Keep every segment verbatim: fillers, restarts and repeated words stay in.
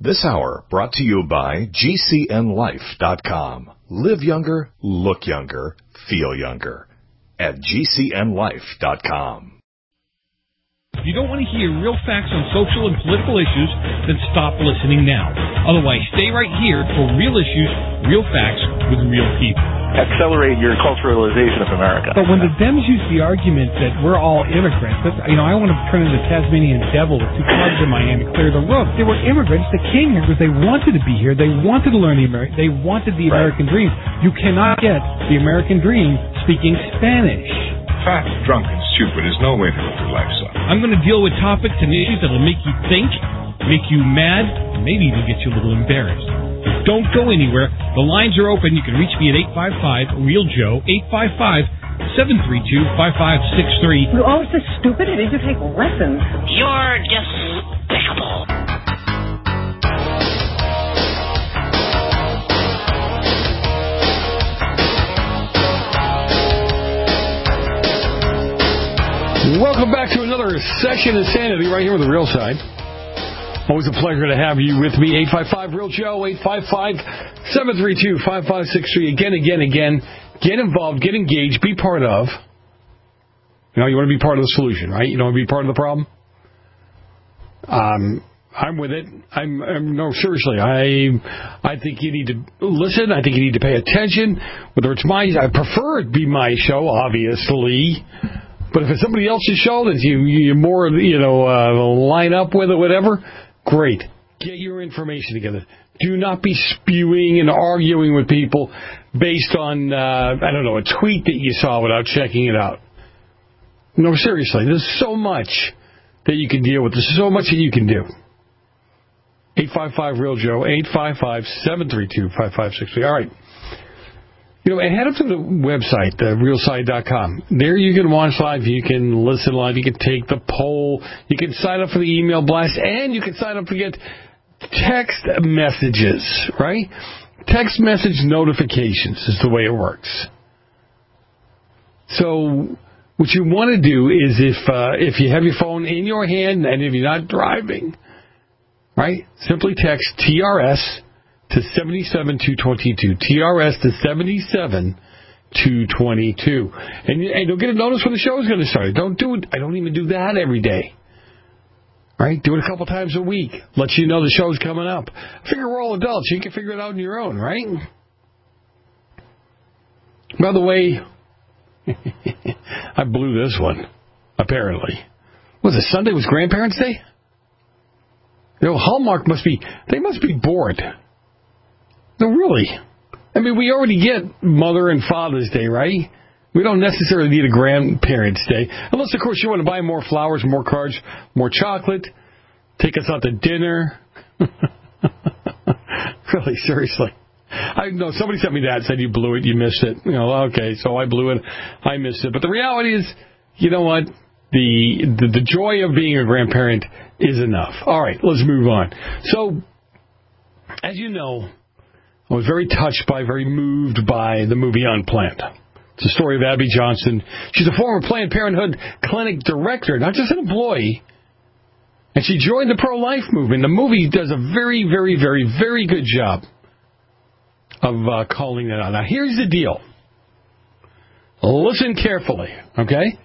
This hour brought to you by G C N life dot com. Live younger, look younger, feel younger at G C N life dot com. If you don't want to hear real facts on social and political issues, then stop listening now. Otherwise, stay right here for real issues, real facts with real people. Accelerate your culturalization of America. But when the Dems use the argument that we're all immigrants, that's, you know, I want to turn into the Tasmanian devil with two clubs in Miami, clear the roof. They were immigrants that came here because they wanted to be here. They wanted to learn the American. They wanted the Right. American dream. You cannot get the American dream speaking Spanish. Fat, drunk, and stupid is no way to live your life, son. I'm going to deal with topics and issues that will make you think, make you mad, and maybe even get you a little embarrassed. Don't go anywhere. The lines are open. You can reach me at eight five five, real joe, eight five five, seven three two, five five six three. You're all so stupid. You need to take lessons. You're despicable. Welcome back to another session of Sanity right here with The Real Side. Always a pleasure to have you with me. eight five five, real joe, eight five five, seven three two, five five six three. Again, again, again. Get involved, get engaged, be part of. You know, you want to be part of the solution, right? You don't want to be part of the problem? Um, I'm with it. I'm, I'm no, seriously. I I think you need to listen. I think you need to pay attention. Whether it's my, I prefer it be my show, obviously. But if it's somebody else's show that you you more you know uh, line up with or whatever, great. Get your information together. Do not be spewing and arguing with people based on uh, I don't know a tweet that you saw without checking it out. No, seriously, there's so much that you can deal with. There's so much that you can do. eight five five, real joe, eight five five, seven three two, five five six three. All right. You know, and head up to the website, uh, real side dot com. There you can watch live, you can listen live, you can take the poll, you can sign up for the email blast, and you can sign up to get text messages, right? Text message notifications is the way it works. So what you want to do is if uh, if you have your phone in your hand and if you're not driving, right, simply text T R S to seven seven two two two. T R S to seven seven two two two. And, and you'll get a notice when the show is going to start. Don't do it. I don't even do that every day. Right? Do it a couple times a week. Let you know the show's coming up. I figure we're all adults. You can figure it out on your own, right? By the way, I blew this one, apparently. Was it Sunday? Was Grandparents' Day? You know, Hallmark must be, they must be bored. No, really. I mean, we already get Mother and Father's Day, right? We don't necessarily need a Grandparents' Day. Unless, of course, you want to buy more flowers, more cards, more chocolate, take us out to dinner. Really, seriously. I know somebody sent me that, said you blew it, you missed it. You know, okay, so I blew it, I missed it. But the reality is, you know what? The, the, the joy of being a grandparent is enough. All right, let's move on. So, as you know, I was very touched by, very moved by the movie Unplanned. It's the story of Abby Johnson. She's a former Planned Parenthood clinic director, not just an employee. And she joined the pro-life movement. The movie does a very, very, very, very good job of uh, calling that out. Now, here's the deal. Listen carefully, okay?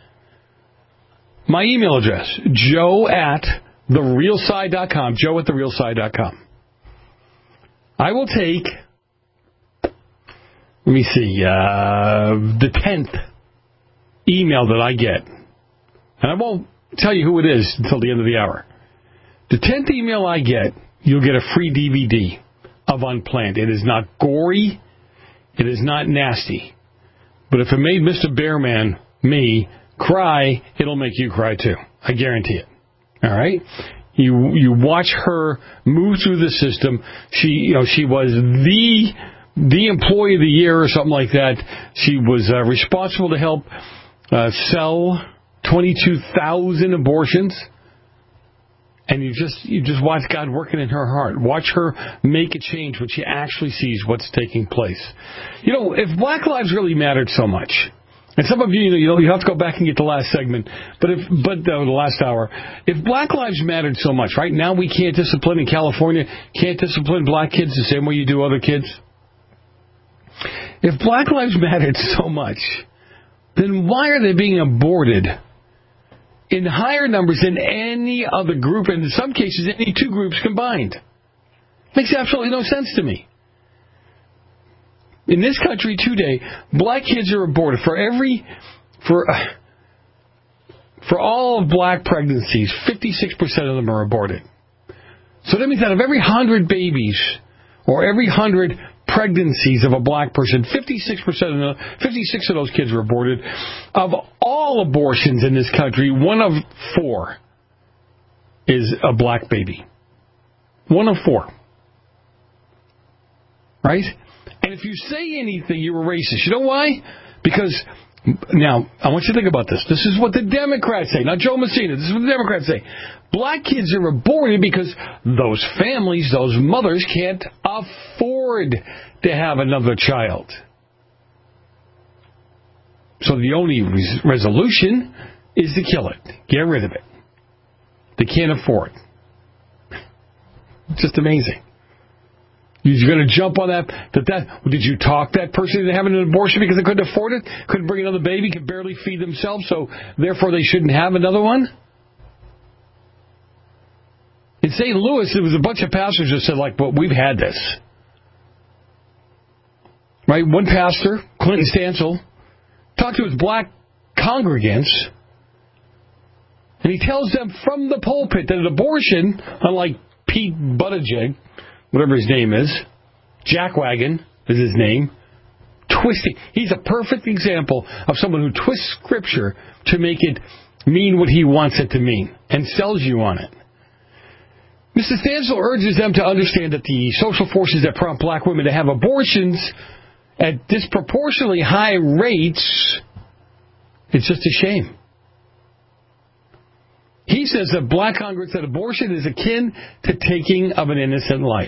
My email address, joe at the real side dot com, joe at the real side dot com. I will take, let me see, uh, the tenth email that I get. And I won't tell you who it is until the end of the hour. The tenth email I get, you'll get a free D V D of Unplanned. It is not gory. It is not nasty. But if it made Mister Bearman, me, cry, it'll make you cry too. I guarantee it. All right? You you watch her move through the system. She you know she was the the employee of the year or something like that. She was uh, responsible to help uh, sell twenty-two thousand abortions. And you just you just watch God working in her heart. Watch her make a change when she actually sees what's taking place. You know, if Black lives really mattered so much, And some of you, you know, you have to go back and get the last segment, but if, but uh, the last hour. If Black Lives mattered so much, right now we can't discipline in California, can't discipline black kids the same way you do other kids. If Black Lives mattered so much, then why are they being aborted in higher numbers than any other group, and in some cases any two groups combined? Makes absolutely no sense to me. In this country today, black kids are aborted. For every, for, uh, for all of black pregnancies, fifty-six percent of them are aborted. So that means out of every hundred babies, or every hundred pregnancies of a black person, fifty-six percent of the, fifty-six of those kids were aborted. Of all abortions in this country, one of four is a black baby. One of four. Right? And if you say anything, you're a racist. You know why? Because, now, I want you to think about this. This is what the Democrats say, not Joe Messina. This is what the Democrats say. Black kids are aborted because those families, those mothers, can't afford to have another child. So the only res- resolution is to kill it. Get rid of it. They can't afford. It's just amazing. You're going to jump on that, that? That did you talk that person into having an abortion because they couldn't afford it? Couldn't bring another baby? Could barely feed themselves, so therefore they shouldn't have another one? In Saint Louis, there was a bunch of pastors that said, like, well, we've had this. Right? One pastor, Clinton Stansel, talked to his black congregants, and he tells them from the pulpit that an abortion, unlike Pete Buttigieg, whatever his name is, Jackwagon is his name, twisting. He's a perfect example of someone who twists Scripture to make it mean what he wants it to mean and sells you on it. Mister Stansel urges them to understand that the social forces that prompt black women to have abortions at disproportionately high rates, it's just a shame. He says that black Congress that abortion is akin to taking of an innocent life.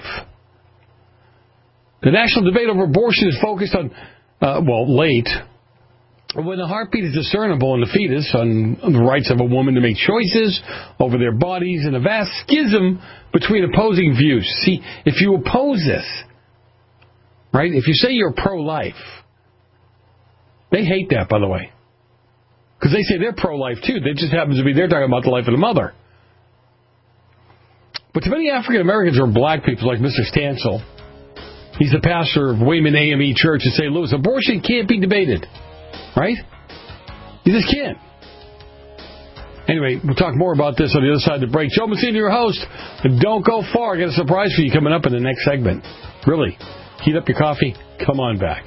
The national debate over abortion is focused on, uh, well, late, when the heartbeat is discernible in the fetus, on, on the rights of a woman to make choices over their bodies, and a vast schism between opposing views. See, if you oppose this, right, if you say you're pro-life, they hate that, by the way. Because they say they're pro-life, too. It just happens to be they're talking about the life of the mother. But to many African Americans or black people like Mister Stansel, he's the pastor of Wayman A M E Church in Saint Louis, abortion can't be debated. Right? You just can't. Anyway, we'll talk more about this on the other side of the break. Joe Messina, your host. Don't go far. I got a surprise for you coming up in the next segment. Really. Heat up your coffee. Come on back.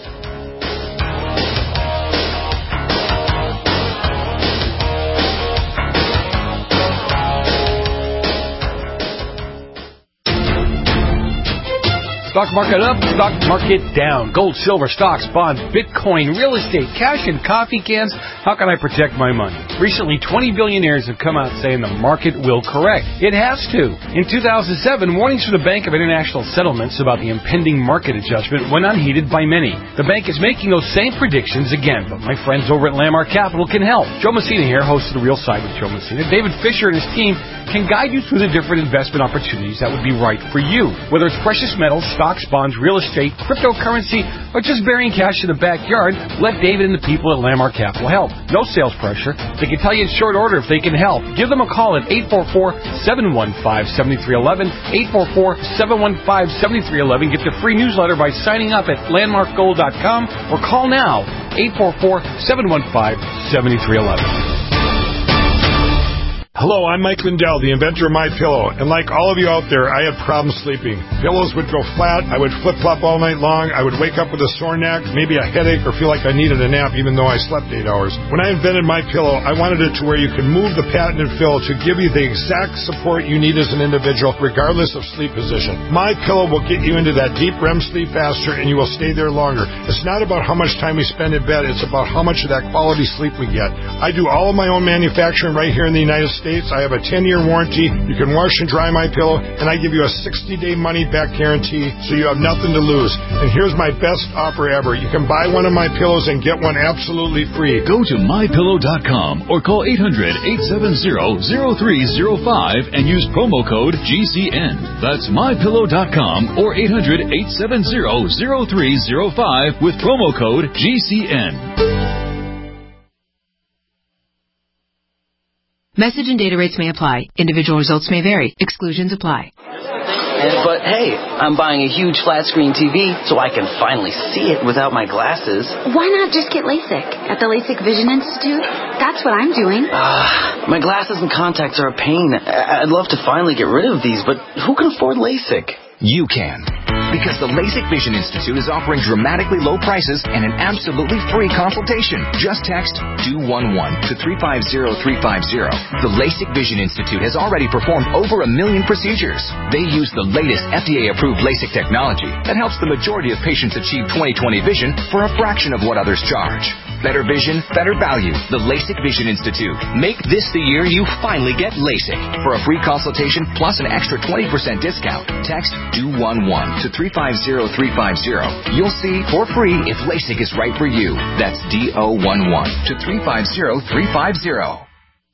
Stock market up, stock market down. Gold, silver, stocks, bonds, Bitcoin, real estate, cash, and coffee cans. How can I protect my money? Recently, twenty billionaires have come out saying the market will correct. It has to. In two thousand seven, warnings from the Bank of International Settlements about the impending market adjustment went unheeded by many. The bank is making those same predictions again, but my friends over at Landmark Capital can help. Joe Messina here, host of The Real Side with Joe Messina. David Fisher and his team can guide you through the different investment opportunities that would be right for you. Whether it's precious metals, stocks, bonds, real estate, cryptocurrency, or just burying cash in the backyard, let David and the people at Landmark Capital help. No sales pressure. They can tell you in short order if they can help. Give them a call at eight four four, seven one five, seven three one one, eight four four, seven one five, seven three one one. Get the free newsletter by signing up at landmark gold dot com or call now, eight four four, seven one five, seven three one one. Hello, I'm Mike Lindell, the inventor of MyPillow, and like all of you out there, I had problems sleeping. Pillows would go flat, I would flip-flop all night long, I would wake up with a sore neck, maybe a headache, or feel like I needed a nap even though I slept eight hours. When I invented MyPillow, I wanted it to where you could move the patented fill to give you the exact support you need as an individual, regardless of sleep position. MyPillow will get you into that deep R E M sleep faster, and you will stay there longer. It's not about how much time we spend in bed, it's about how much of that quality sleep we get. I do all of my own manufacturing right here in the United States. States. I have a ten-year warranty. You can wash and dry my pillow, and I give you a sixty-day money-back guarantee, so you have nothing to lose. And here's my best offer ever. You can buy one of my pillows and get one absolutely free. Go to my pillow dot com or call eight hundred, eight seven zero, zero three zero five and use promo code G C N. That's my pillow dot com or eight hundred, eight seven zero, zero three zero five with promo code G C N. Message and data rates may apply. Individual results may vary. Exclusions apply. But hey, I'm buying a huge flat screen T V so I can finally see it without my glasses. Why not just get LASIK at the LASIK Vision Institute? That's what I'm doing. Uh, my glasses and contacts are a pain. I'd love to finally get rid of these, but who can afford LASIK? You can. Because the LASIK Vision Institute is offering dramatically low prices and an absolutely free consultation. Just text two one one to three five zero three five zero. The LASIK Vision Institute has already performed over a million procedures. They use the latest F D A-approved LASIK technology that helps the majority of patients achieve twenty twenty vision for a fraction of what others charge. Better vision, better value. The LASIK Vision Institute. Make this the year you finally get LASIK. For a free consultation plus an extra twenty percent discount, text two one one to three five zero three five zero. You'll see for free if LASIK is right for you. That's D O one one to three five zero three five zero.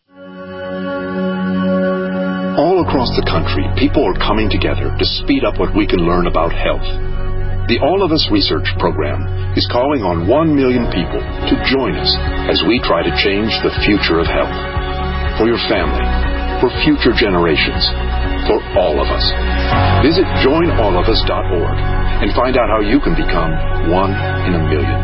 All across the country, people are coming together to speed up what we can learn about health. The All of Us Research Program is calling on one million people to join us as we try to change the future of health. For your family, for future generations, for all of us. Visit join all of us dot org and find out how you can become one in a million.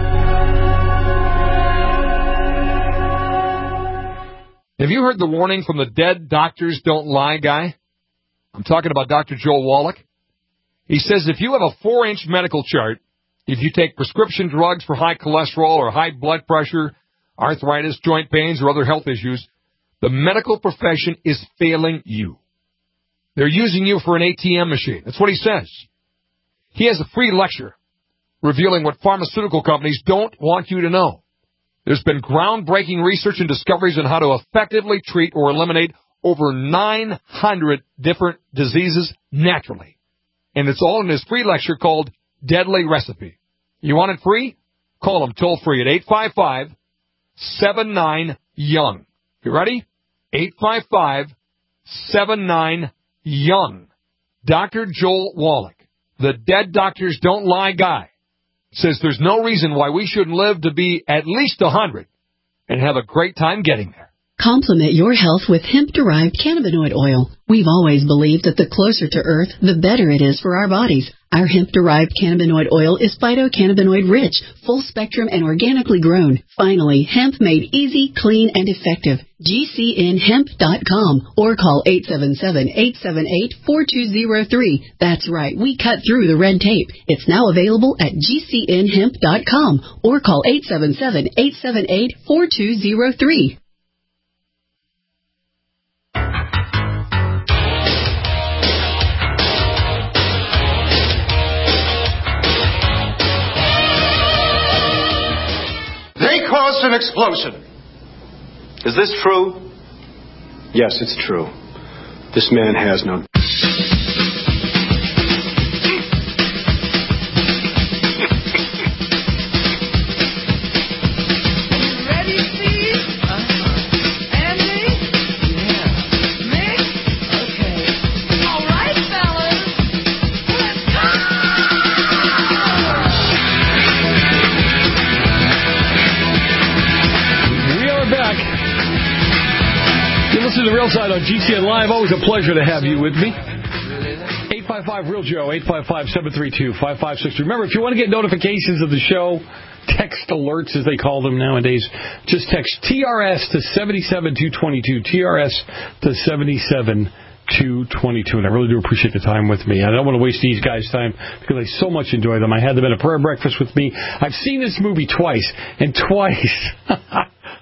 Have you heard the warning from the Dead Doctors Don't Lie guy? I'm talking about Doctor Joel Wallach. He says if you have a four-inch medical chart, if you take prescription drugs for high cholesterol or high blood pressure, arthritis, joint pains, or other health issues, the medical profession is failing you. They're using you for an A T M machine. That's what he says. He has a free lecture revealing what pharmaceutical companies don't want you to know. There's been groundbreaking research and discoveries on how to effectively treat or eliminate over nine hundred different diseases naturally. And it's all in his free lecture called Deadly Recipe. You want it free? Call him toll free at eight five five, seven nine, young. You ready? eight five five, seven nine, young. Doctor Joel Wallach, the Dead Doctors Don't Lie guy, says there's no reason why we shouldn't live to be at least one hundred and have a great time getting there. Complement your health with hemp-derived cannabinoid oil. We've always believed that the closer to Earth, the better it is for our bodies. Our hemp-derived cannabinoid oil is phytocannabinoid-rich, full-spectrum, and organically grown. Finally, hemp made easy, clean, and effective. G C N hemp dot com or call eight seven seven, eight seven eight, four two zero three. That's right, we cut through the red tape. It's now available at G C N hemp dot com or call eight seven seven, eight seven eight, four two zero three. They caused an explosion. Is this true? Yes, it's true. This man has no... The Real Side on G C N Live. Always a pleasure to have you with me. eight five five real Joe, eight five five, seven three two, five five six three. Remember, if you want to get notifications of the show, text alerts as they call them nowadays, just text T R S to seven seven two two two, T R S to seven seven two two two. And I really do appreciate the time with me. I don't want to waste these guys' time because I so much enjoy them. I had them at a prayer breakfast with me. I've seen this movie twice, and twice...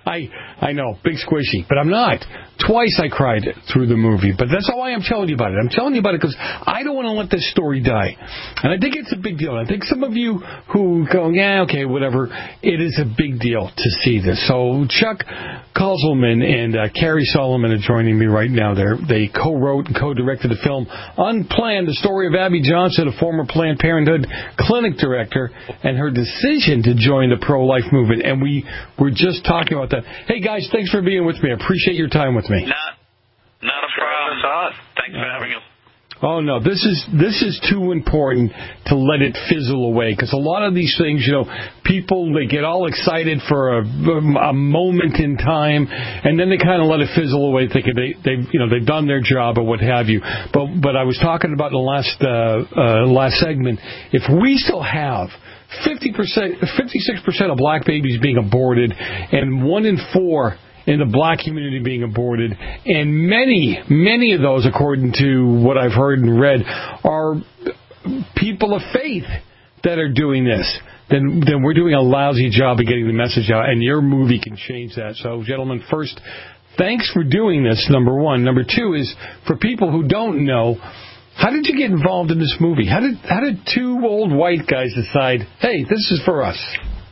I I know, big squishy, but I'm not. Twice I cried through the movie, but that's all I am telling you about it. I'm telling you about it because I don't want to let this story die. And I think it's a big deal. I think some of you who go, yeah, okay, whatever, it is a big deal to see this. So Chuck Kozelman and uh, Carrie Solomon are joining me right now. They're, they co-wrote and co-directed the film Unplanned, the story of Abby Johnson, a former Planned Parenthood clinic director, and her decision to join the pro-life movement. And we were just talking about that. Hey, guys, thanks for being with me. I appreciate your time with me. Not, not a problem. Thanks for having us. Oh, no, this is this is too important to let it fizzle away, because a lot of these things, you know, people, they get all excited for a, a moment in time, and then they kind of let it fizzle away, thinking they, they, you know, they've done their job or what have you. But but I was talking about in the last uh, uh, last segment, if we still have fifty percent, fifty-six percent of black babies being aborted, and one in four in the black community being aborted, and many, many of those, according to what I've heard and read, are people of faith that are doing this, then then we're doing a lousy job of getting the message out, and your movie can change that. So, gentlemen, first, thanks for doing this, number one. Number two is, for people who don't know, how did you get involved in this movie? How did how did two old white guys decide, hey, this is for us?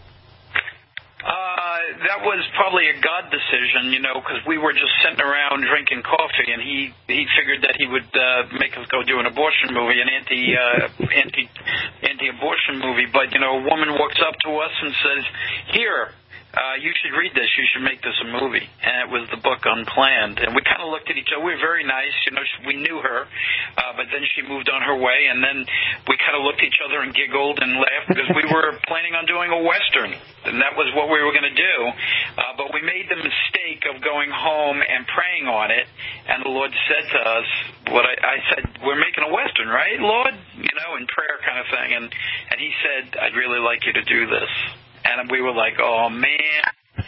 That was probably a God decision, you know, because we were just sitting around drinking coffee, and he he figured that he would uh, make us go do an abortion movie, an anti uh, anti anti-abortion movie. But you know, a woman walks up to us and says, "Here, uh, you should read this. You should make this a movie." And it was the book Unplanned. And we kind of looked at each other. We were very nice, you know. We knew her, uh, but then she moved on her way, and then we kind of looked at each other and giggled and laughed because we were planning on doing a Western. And that was what we were going to do. Uh, but we made the mistake of going home and praying on it. And the Lord said to us, what I, I said, we're making a Western, right, Lord? You know, in prayer kind of thing. And, and he said, I'd really like you to do this. And we were like, oh, man.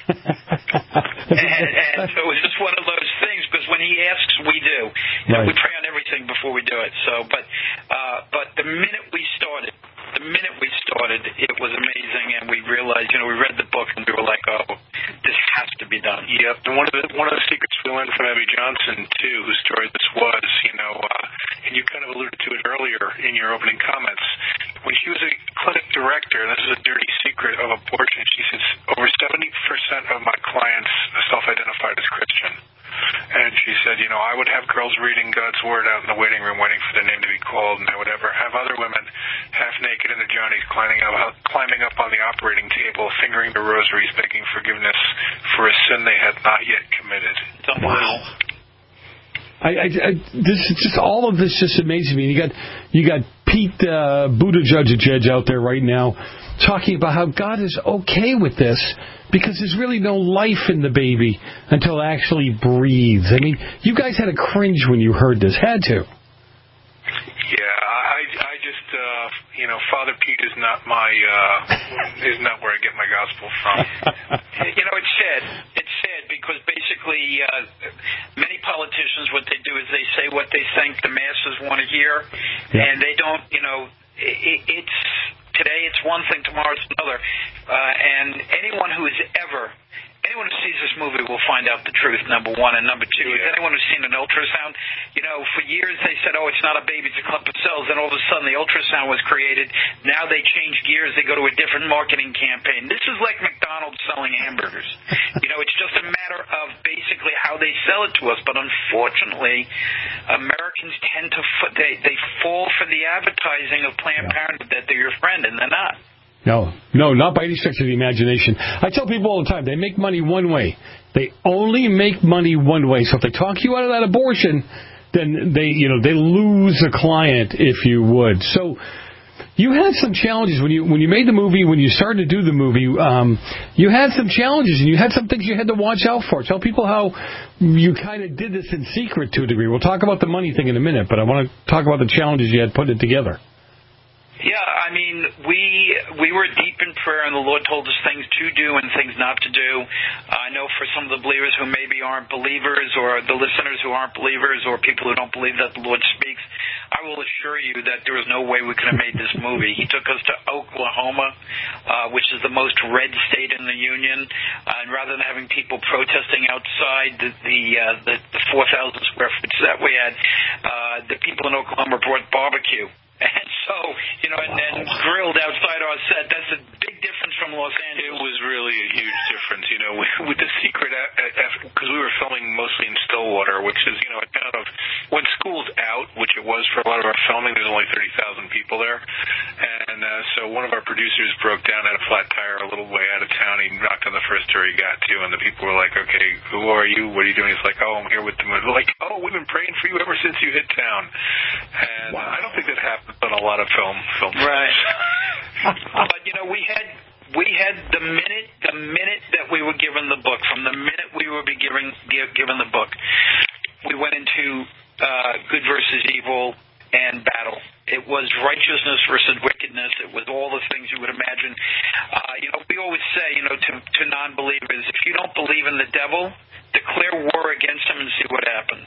and, and so it was just one of those things, because when he asks, we do. You know, right. We pray on everything before we do it. So, but, uh, but the minute we started, the minute we started, it was amazing, and we realized, you know, we read the book, and we were like, oh, this has to be done. Yep, and one of the one of the secrets we learned from Abby Johnson, too, whose story this was, you know, uh, and you kind of alluded to it earlier in your opening comments, when she was a clinic director, and this is a dirty secret of abortion, she says, over seventy percent of my clients self-identified as Christian. And she said, you know, I would have girls reading God's Word out in the waiting room waiting for their name to be called, and I would ever have other women half naked in the johnnies climbing up, climbing up on the operating table, fingering the rosaries, begging forgiveness for a sin they had not yet committed. Wow. I, I, I, this is just all of this just amazes me. You got you got Pete uh, Buttigieg out there right now talking about how God is okay with this because there's really no life in the baby until it actually breathes. I mean, you guys had a cringe when you heard this, had to. Yeah, I, I just, uh, you know, Father Pete is not my, uh, is not where I get my gospel from. You know, it's sad. It's sad because basically uh, many politicians, what they do is they say what they think the masses want to hear, yeah. and they don't, you know, it, it's, today it's one thing, tomorrow it's another, uh, and anyone who has ever, anyone who sees this movie will find out the truth, number one, and number two, yeah. anyone who's seen an ultrasound, you know, for years they said, oh, it's not a baby, it's a clump of cells, then all of a sudden the ultrasound was created, now they change gears, they go to a different marketing campaign. This is like McDonald's selling hamburgers. You know, it's just a matter of basically how they sell it to us, but unfortunately, Americans tend to, they, they fall for the advertising of Planned yeah. Parenthood that they're your friend, and they're not. No, no, not by any stretch of the imagination. I tell people all the time, they make money one way. They only make money one way. So if they talk you out of that abortion, then they, you know, they lose a client, if you would. So you had some challenges when you when you made the movie, when you started to do the movie. Um, you had some challenges, and you had some things you had to watch out for. Tell people how you kind of did this in secret to a degree. We'll talk about the money thing in a minute, but I want to talk about the challenges you had putting it together. Yeah, I mean, we we were deep in prayer, and the Lord told us things to do and things not to do. I know for some of the believers who maybe aren't believers, or the listeners who aren't believers, or people who don't believe that the Lord speaks, I will assure you that there was no way we could have made this movie. He took us to Oklahoma, uh, which is the most red state in the Union, uh, and rather than having people protesting outside the the, uh, the, the four thousand square foot set we had, uh, the people in Oklahoma brought barbecue. And so, you know, and then grilled outside our set. That's a big difference from Los Angeles. It was really a huge difference, you know, with the secret, because we were filming mostly in Stillwater, which is, you know, a town of, when school's out, which it was for a lot of our filming, there's only thirty thousand people there. And uh, so one of our producers broke down, had a flat tire a little way out of town. He knocked on the first door he got to, and the people were like, okay, who are you? What are you doing? He's like, oh, I'm here with the movie. Like, oh, we've been praying for you ever since you hit town. And wow. uh, I don't think that happens on a lot of film film right. But you know, we had we had the minute the minute that we were given the book, from the minute we were be given given the book, we went into uh, good versus evil and battle. It was righteousness versus wickedness. It was all the things you would imagine. Uh, you know, we always say, you know, to to non-believers, if you don't believe in the devil, declare war against him and see what happens.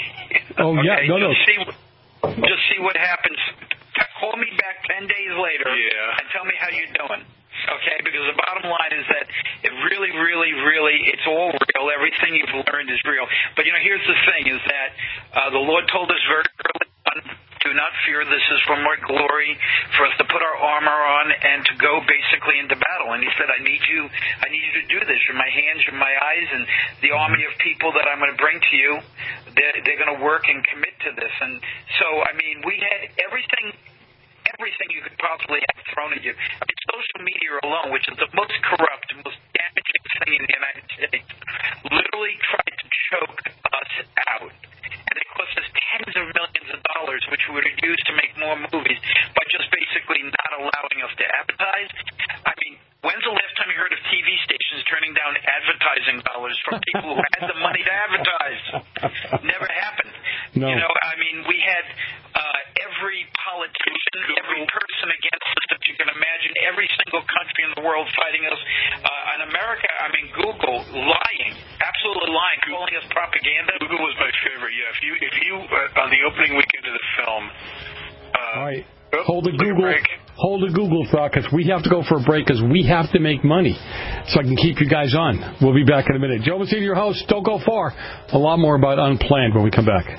Oh okay? yeah, no, just no. See, just see what happens. Call me back ten days later yeah. and tell me how you're doing. Okay? Because the bottom line is that it really, really, really, it's all real. Everything you've learned is real. But, you know, here's the thing, is that uh, the Lord told us very early on, do not fear, this is for my glory, for us to put our armor on and to go basically into battle. And he said, I need you, I need you to do this. You're my hands, you're my eyes, and the army of people that I'm going to bring to you, they're, they're going to work and commit to this. And so, I mean, we had everything... everything you could possibly have thrown at you. I mean, social media alone, which is the most corrupt, most damaging thing in the United States, literally tried to choke us out. And it cost us tens of millions of dollars, which we would have used to make more movies, by just basically not allowing us to advertise. I mean, when's the last time you heard of T V stations turning down advertising dollars from people who had the money to advertise? Never happened. No. You know, I mean, we had uh, every politician, every person against us that you can imagine, every single country in the world fighting us. Uh, in America, I mean, Google lying, absolutely lying, calling us propaganda. Google was my favorite. Yeah, if you if you uh, on the opening weekend of the film. Uh, All right. Hold the Google. Hold the Google thought, because we have to go for a break, because we have to make money, so I can keep you guys on. We'll be back in a minute. Joe Messina, your host. Don't go far. A lot more about Unplanned when we come back.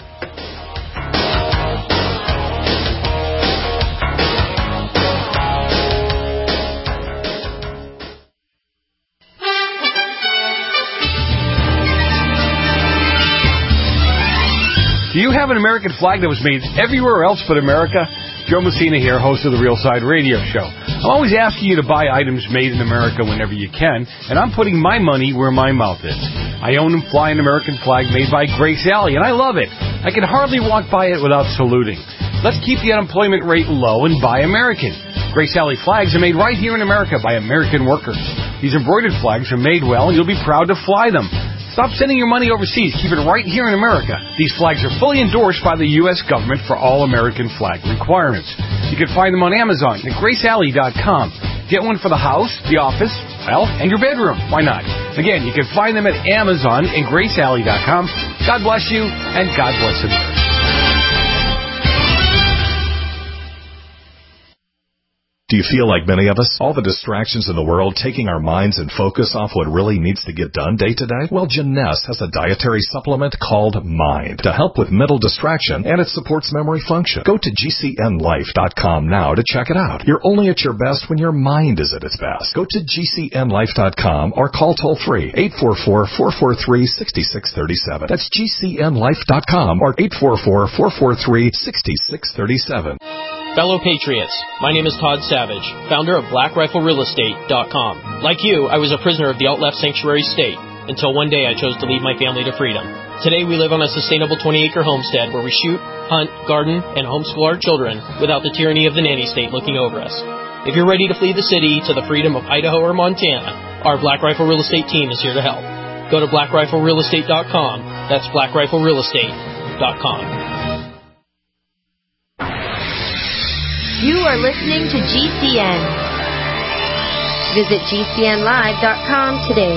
Do you have an American flag that was made everywhere else but America? Joe Messina here, host of the Real Side Radio Show. I'm always asking you to buy items made in America whenever you can, and I'm putting my money where my mouth is. I own and fly an American flag made by Grace Alley, and I love it. I can hardly walk by it without saluting. Let's keep the unemployment rate low and buy American. Grace Alley flags are made right here in America by American workers. These embroidered flags are made well, and you'll be proud to fly them. Stop sending your money overseas. Keep it right here in America. These flags are fully endorsed by the U S government for all American flag requirements. You can find them on Amazon at grace alley dot com. Get one for the house, the office, well, and your bedroom. Why not? Again, you can find them at Amazon and grace alley dot com. God bless you, and God bless America. Do you feel like many of us? All the distractions in the world taking our minds and focus off what really needs to get done day to day? Well, Jeunesse has a dietary supplement called Mind to help with mental distraction, and it supports memory function. Go to G C N life dot com now to check it out. You're only at your best when your mind is at its best. Go to G C N life dot com or call toll free eight four four, four four three, six six three seven. That's G C N life dot com or eight four four, four four three, six six three seven. Fellow Patriots, my name is Todd Savage, founder of Black Rifle Real Estate dot com. Like you, I was a prisoner of the out-left sanctuary state, until one day I chose to lead my family to freedom. Today we live on a sustainable twenty-acre homestead where we shoot, hunt, garden, and homeschool our children without the tyranny of the nanny state looking over us. If you're ready to flee the city to the freedom of Idaho or Montana, our Black Rifle Real Estate team is here to help. Go to Black Rifle Real Estate dot com. That's Black Rifle Real Estate dot com. You are listening to G C N. Visit G C N live dot com today.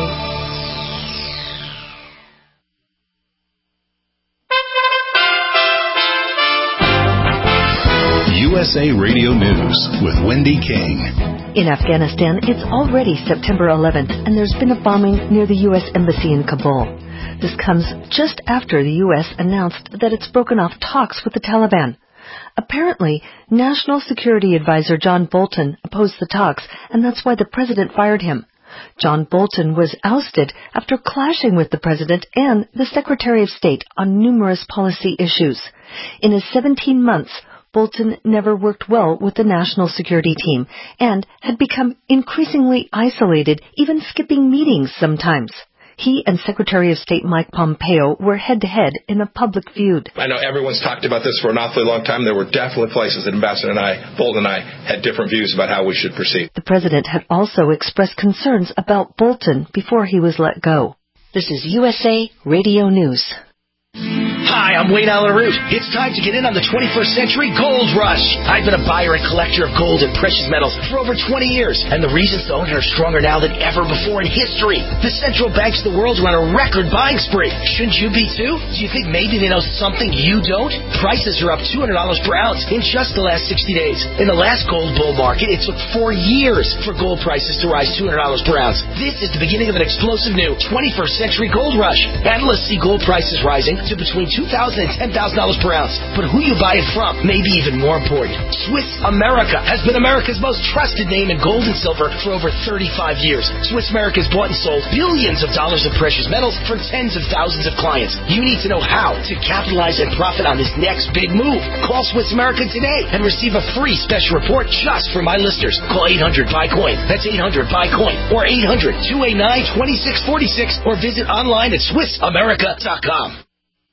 U S A Radio News with Wendy King. In Afghanistan, it's already September eleventh, and there's been a bombing near the U S Embassy in Kabul. This comes just after the U S announced that it's broken off talks with the Taliban. Apparently, National Security Advisor John Bolton opposed the talks, and that's why the president fired him. John Bolton was ousted after clashing with the president and the Secretary of State on numerous policy issues. In his seventeen months, Bolton never worked well with the national security team and had become increasingly isolated, even skipping meetings sometimes. He and Secretary of State Mike Pompeo were head-to-head in a public feud. I know everyone's talked about this for an awfully long time. There were definitely places that Ambassador and I, Bolton and I, had different views about how we should proceed. The president had also expressed concerns about Bolton before he was let go. This is U S A Radio News. Hi, I'm Wayne Allen Root. It's time to get in on the twenty-first century gold rush. I've been a buyer and collector of gold and precious metals for over twenty years, and the reasons to own it are stronger now than ever before in history. The central banks of the world are on a record buying spree. Shouldn't you be too? Do you think maybe they know something you don't? Prices are up two hundred dollars per ounce in just the last sixty days. In the last gold bull market, it took four years for gold prices to rise two hundred dollars per ounce. This is the beginning of an explosive new twenty-first century gold rush. Analysts see gold prices rising to between two thousand dollars and ten thousand dollars per ounce. But who you buy it from may be even more important. Swiss America has been America's most trusted name in gold and silver for over thirty-five years. Swiss America has bought and sold billions of dollars of precious metals for tens of thousands of clients. You need to know how to capitalize and profit on this next big move. Call Swiss America today and receive a free special report just for my listeners. Call eight hundred buy coin. That's eight hundred buy coin. Or eight hundred two eight nine two six four six. Or visit online at Swiss America dot com.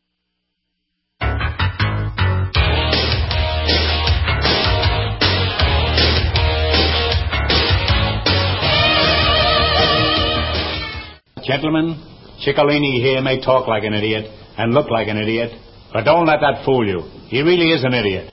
Gentlemen, Ciccolini here may talk like an idiot and look like an idiot, but don't let that fool you. He really is an idiot.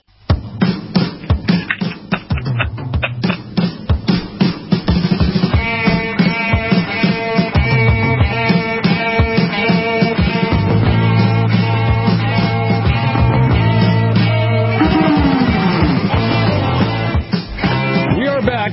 We are back.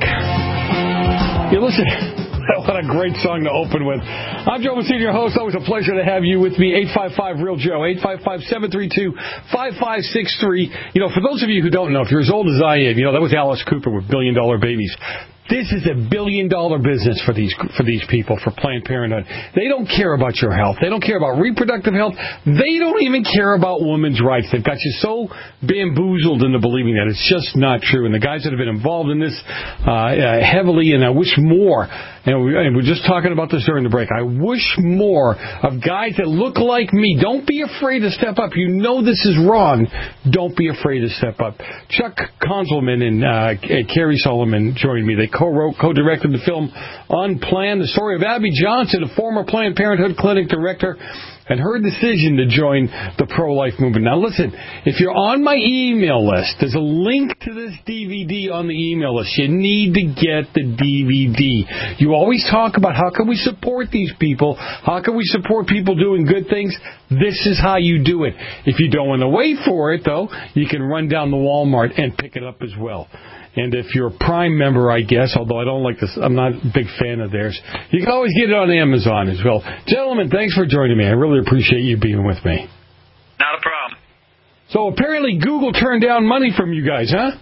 You listen. What a great song to open with. I'm Joe Messina, your host. Always a pleasure to have you with me. eight five five real Joe. eight five five, seven three two, five five six three. You know, for those of you who don't know, if you're as old as I am, you know, that was Alice Cooper with Billion Dollar Babies. This is a billion dollar business for these for these people, for Planned Parenthood. They don't care about your health. They don't care about reproductive health. They don't even care about women's rights. They've got you so bamboozled into believing that. It's just not true. And the guys that have been involved in this uh, uh, heavily, and I wish more, and, we, and we're just talking about this during the break, I wish more of guys that look like me. Don't be afraid to step up. You know this is wrong. Don't be afraid to step up. Chuck Konzelman and uh, Carrie Solomon joined me. They co-wrote, co-directed the film Unplanned, the story of Abby Johnson, a former Planned Parenthood clinic director, and her decision to join the pro-life movement. Now listen, if you're on my email list, there's a link to this D V D on the email list. You need to get the D V D. You always talk about how can we support these people, how can we support people doing good things. This is how you do it. If you don't want to wait for it, though, you can run down to Walmart and pick it up as well. And if you're a Prime member, I guess, although I don't like this, I'm not a big fan of theirs, you can always get it on Amazon as well. Gentlemen, thanks for joining me. I really appreciate you being with me. Not a problem. So apparently Google turned down money from you guys, huh?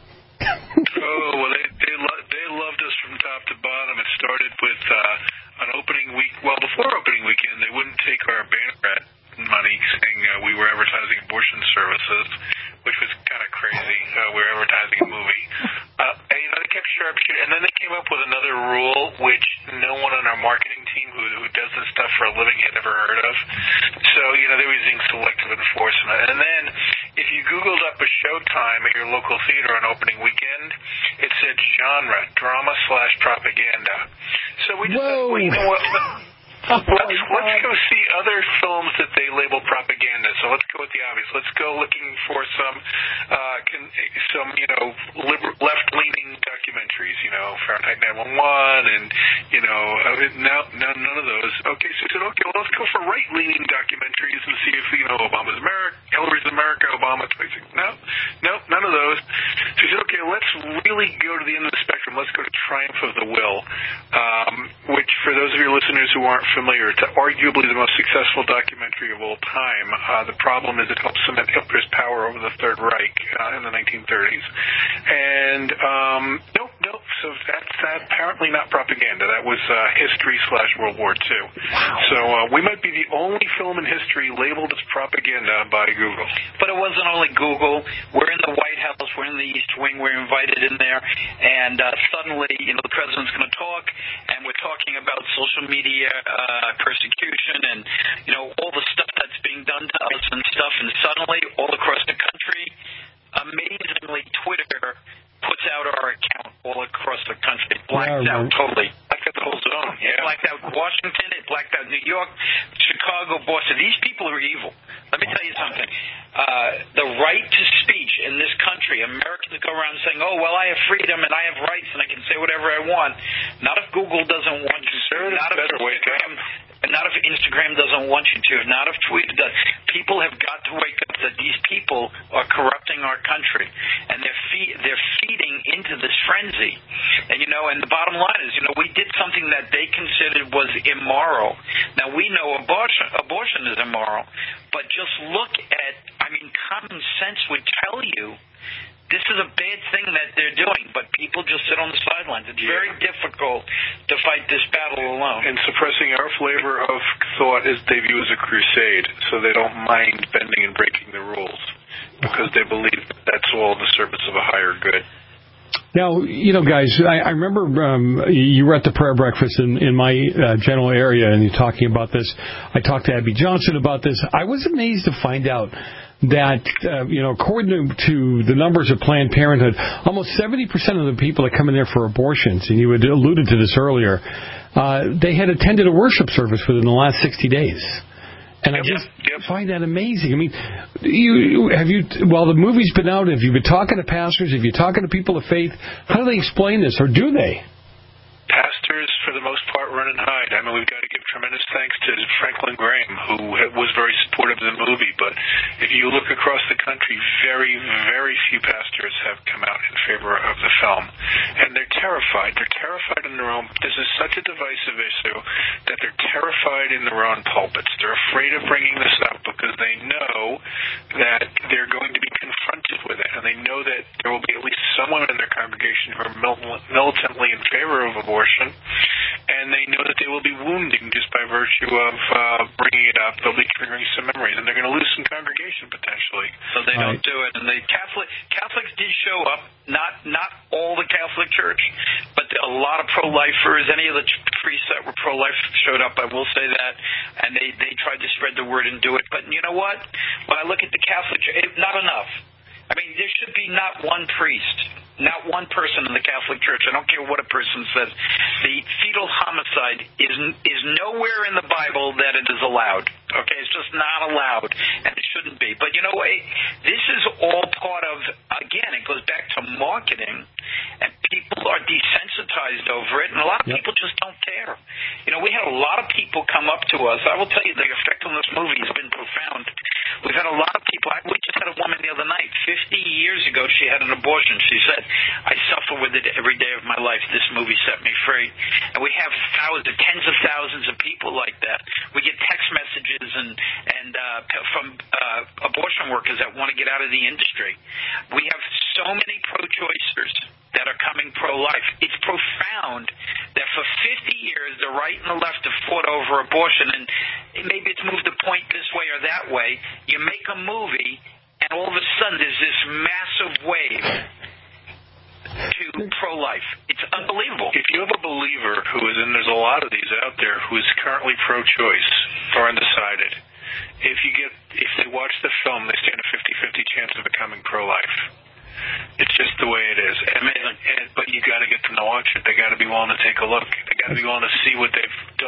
oh, well, they they, lo- they loved us from top to bottom. It started with uh, an opening week. Well, before opening weekend, they wouldn't take our banner ad money, saying uh, we were advertising abortion services, which was kind of crazy. Uh, we were advertising a movie. Uh, and, you know, they kept sharp shooting. And then they came up with another rule, which no one on our marketing team who, who does this stuff for a living had ever heard of. So, you know, they were using selective enforcement. And then if you Googled up a showtime at your local theater on opening weekend, it said genre, drama slash propaganda. So we just Whoa. said, well, you know what? let's, let's go see other films that they label propaganda. So let's go with the obvious. Let's go looking for some, uh, can, some you know, liber- left-leaning documentaries. You know, Fahrenheit nine one one, and you know, uh, no, no, none of those. Okay, so he said, okay, well, let's go for right-leaning documentaries and see if you know Obama's America, Hillary's America, Obama. No, no, none of those. So he said, okay, let's really go to the end of the spectrum. Let's go to Triumph of the Will, um, which, for those of your listeners who aren't familiar, it's arguably the most successful documentary of all time. Uh, the problem is it helped cement Hitler's power over the Third Reich uh, in the nineteen thirties. And, um, nope, nope, so that's uh, apparently not propaganda. That was uh, history slash World War Two. Wow. So uh, we might be the only film in history labeled as propaganda by Google. But it wasn't only Google. We're in the White House. We're in the East Wing. We're invited in there. And uh, suddenly, you know, the president's going to talk, and we're talking about social media uh, persecution and, you know, all the stuff that's being done to us and stuff. And suddenly, all across the country, amazingly, Twitter puts out our account all across the country. It blacked yeah, out totally. Blacked out the whole zone, yeah. It blacked out Washington. It blacked out New York, Chicago, Boston. These people are evil. Let me tell you something. Uh, the right to speech in this country, Americans go around saying, oh, well, I have freedom and I have rights and I can say whatever I want. Not if Google doesn't want you to. Not if Instagram, not if Instagram doesn't want you to. Not if Twitter does. People have got to wake up that these people are corrupting our country. And they're, fe- they're feeding into this frenzy. And, you know, and the bottom line is, you know, we did something that they considered was immoral. Now, we know abortion, abortion is immoral. But just look at, I mean, common sense would tell you this is a bad thing that they're doing, but people just sit on the sidelines. It's yeah. very difficult to fight this battle alone. And suppressing our flavor of thought is they view as a crusade, so they don't mind bending and breaking the rules because they believe that that's all in the service of a higher good. Now, you know, guys, I, I remember um, you were at the prayer breakfast in, in my uh, general area, and you're talking about this. I talked to Abby Johnson about this. I was amazed to find out that, uh, you know, according to the numbers of Planned Parenthood, almost seventy percent of the people that come in there for abortions, and you had alluded to this earlier, uh, they had attended a worship service within the last sixty days. And I just yep. find that amazing. I mean, you have you while the movie's been out, have you been talking to pastors? Have you talking to people of faith? How do they explain this, or do they? Pastors, for the most part, run and hide. I mean, we've got to give tremendous thanks to Franklin Graham, who was very supportive of the movie. But if you look across the country, very, very few pastors have come out in favor of the film. And they're terrified. They're terrified in their own... This is such a divisive issue that they're terrified in their own pulpits. They're afraid of bringing this up because they know that they're going to be confronted with it. And they know that there will be at least someone in their congregation who are militantly in favor of abortion. And they know that they will be wounding just by virtue of uh, bringing it up. They'll be triggering some memories, and they're going to lose some congregation potentially. So they right. don't do it. And the Catholic Catholics did show up. Not not all the Catholic Church, but a lot of pro-lifers. Any of the priests that were pro-life showed up. I will say that, and they they tried to spread the word and do it. But you know what? When I look at the Catholic Church, it, not enough. I mean, there should be not one priest, not one person in the Catholic Church. I don't care what a person says. The fetal homicide is is nowhere in the Bible that it is allowed. Okay, it's just not allowed, and it shouldn't be. But you know what? This is all part of, again, it goes back to marketing, and people are desensitized over it, and a lot of yep. people just don't care. You know, we had a lot of people come up to us. I will tell you, the effect on this movie has been profound. We've had a lot of people. I, we just had a woman the other night. Fifty years ago, she had an abortion. She said, I suffer with it every day of my life. This movie set me free. And we have thousands, tens of thousands of people like that. We get text messages and and uh, from uh, abortion workers that want to get out of the industry. We have so many pro-choicers that are coming pro-life. It's profound that for fifty years, the right and the left have fought over abortion, and maybe it's moved the point this way or that way. You make a movie, and all of a sudden there's this massive wave to pro-life. It's unbelievable. If you have a believer who is, and there's a lot of these out there, who is currently pro-choice or undecided, if you get, if they watch the film, they stand a fifty-fifty chance of becoming pro-life. It's just the way it is. And, and, but you got to get them to watch it. They got to be willing to take a look. They got to be willing to see what they've do, that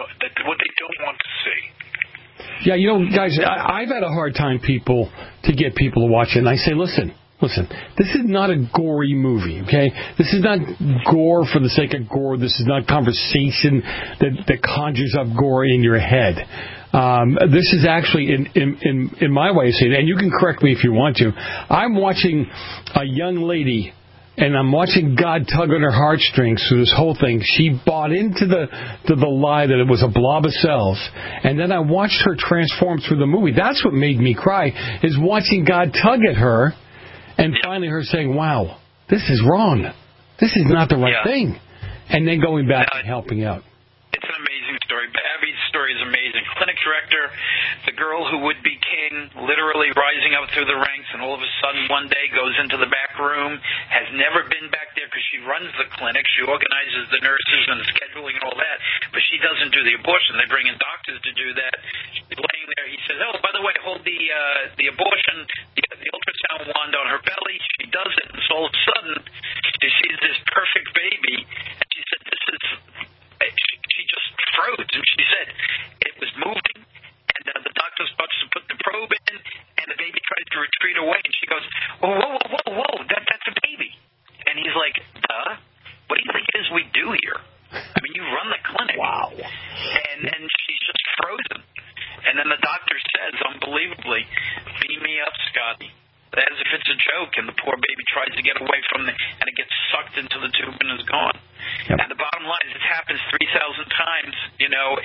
and what they don't want to see. Yeah, you know, guys, I, I've had a hard time people to get people to watch it, and I say, listen, listen, this is not a gory movie, okay? This is not gore for the sake of gore. This is not conversation that, that conjures up gore in your head. Um, this is actually, in, in, in, in my way of saying it, and you can correct me if you want to, I'm watching a young lady, and I'm watching God tug on her heartstrings through this whole thing. She bought into the to the lie that it was a blob of cells, and then I watched her transform through the movie. That's what made me cry, is watching God tug at her, and finally her saying, wow, this is wrong. This is not the right yeah. thing. And then going back no, and helping out. It's an amazing story. Abby's story is amazing. Clinic director, the girl who would be king, literally rising up through the ranks, and all of a sudden one day goes into the back room, has never been back there because she runs the clinic. She organizes the nurses and the scheduling and all that, but she doesn't do the abortion. They bring in doctors to do that. She's laying there. He says, oh, by the way, hold the uh, the abortion, the, the ultrasound wand on her belly. She does it, and so all of a sudden she sees this perfect baby, and she said, this is... She, she just froze, and she said it was moving, and uh, the doctor starts to put the probe in, and the baby tries to retreat away, and she goes, whoa, whoa, whoa, whoa, whoa, that, that's a baby. And he's like, duh, what do you think it is we do here? I mean, you run the clinic. Wow. And, and she's just frozen. And then the doctor says, unbelievably, beam me up, Scotty. As if it's a joke, and the poor baby tries to get away from it, and it gets sucked into the tube and is gone. Yep. And the bottom line is, it happens three thousand times. You know,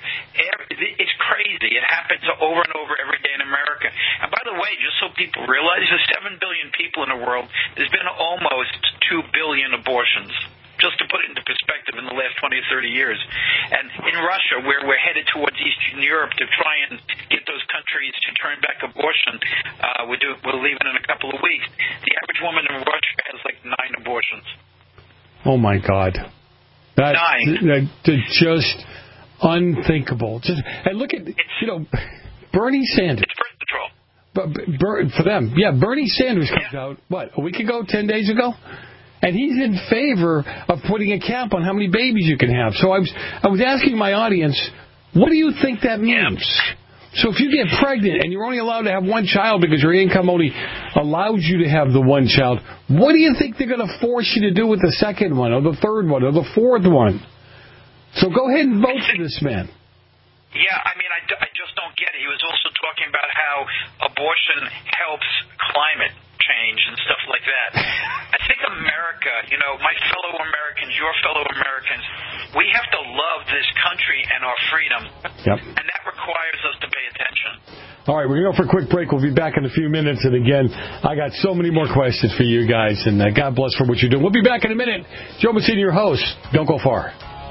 it's crazy. It happens over and over every day in America. And by the way, just so people realize, there's seven billion people in the world. There's been almost two billion abortions. Just to put it into perspective, in the last twenty or thirty years. And in Russia, where we're headed towards Eastern Europe to try and get those countries to turn back abortion, uh, we do, we're leaving in a couple of weeks. The average woman in Russia has like nine abortions. Oh, my God. That's nine. That's just unthinkable. Just, and look at, you know, Bernie Sanders. It's birth control. But, Ber, for them, yeah, Bernie Sanders comes yeah. out, what, a week ago, ten days ago? And he's in favor of putting a cap on how many babies you can have. So I was I was asking my audience, what do you think that means? So if you get pregnant and you're only allowed to have one child because your income only allows you to have the one child, what do you think they're going to force you to do with the second one or the third one or the fourth one? So go ahead and vote for this man. Yeah, I mean, I, I just don't get it. He was also talking about how abortion helps climate change and stuff like that. I think America, you know, my fellow Americans, your fellow Americans, we have to love this country and our freedom. Yep. And that requires us to pay attention. All right, we're going to go for a quick break. We'll be back in a few minutes. And again, I got so many more questions for you guys. And uh, God bless for what you're doing. We'll be back in a minute. Joe Messina, your host. Don't go far.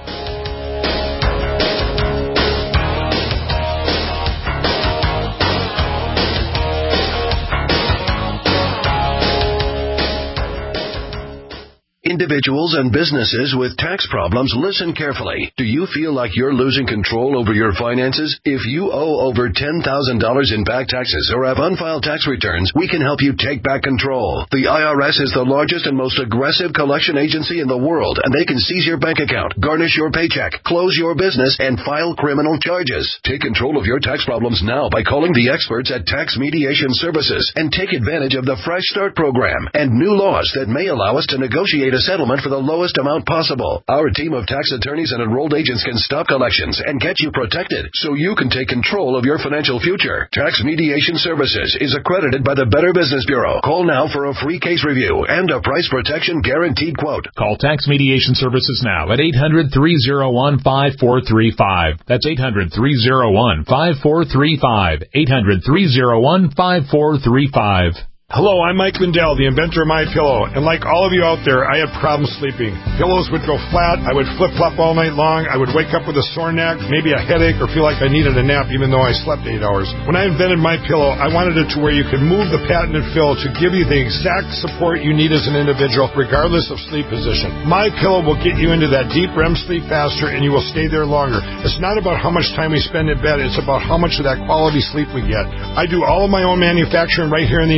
Individuals and businesses with tax problems, listen carefully. Do you feel like you're losing control over your finances? If you owe over ten thousand dollars in back taxes or have unfiled tax returns, we can help you take back control. The I R S is the largest and most aggressive collection agency in the world, and they can seize your bank account, garnish your paycheck, close your business, and file criminal charges. Take control of your tax problems now by calling the experts at Tax Mediation Services and take advantage of the Fresh Start program and new laws that may allow us to negotiate a settlement for the lowest amount possible. Our team of tax attorneys and enrolled agents can stop collections and get you protected so you can take control of your financial future. Tax Mediation Services is accredited by the Better Business Bureau. Call now for a free case review and a price protection guaranteed quote. Call Tax Mediation Services now at eight hundred, three oh one, five four three five. That's eight hundred, three oh one, five four three five. eight hundred, three oh one, five four three five. Hello, I'm Mike Lindell, the inventor of MyPillow, and like all of you out there, I had problems sleeping. Pillows would go flat, I would flip-flop all night long, I would wake up with a sore neck, maybe a headache, or feel like I needed a nap even though I slept eight hours. When I invented MyPillow, I wanted it to where you could move the patented fill to give you the exact support you need as an individual, regardless of sleep position. MyPillow will get you into that deep R E M sleep faster, and you will stay there longer. It's not about how much time we spend in bed, it's about how much of that quality sleep we get. I do all of my own manufacturing right here in the United States.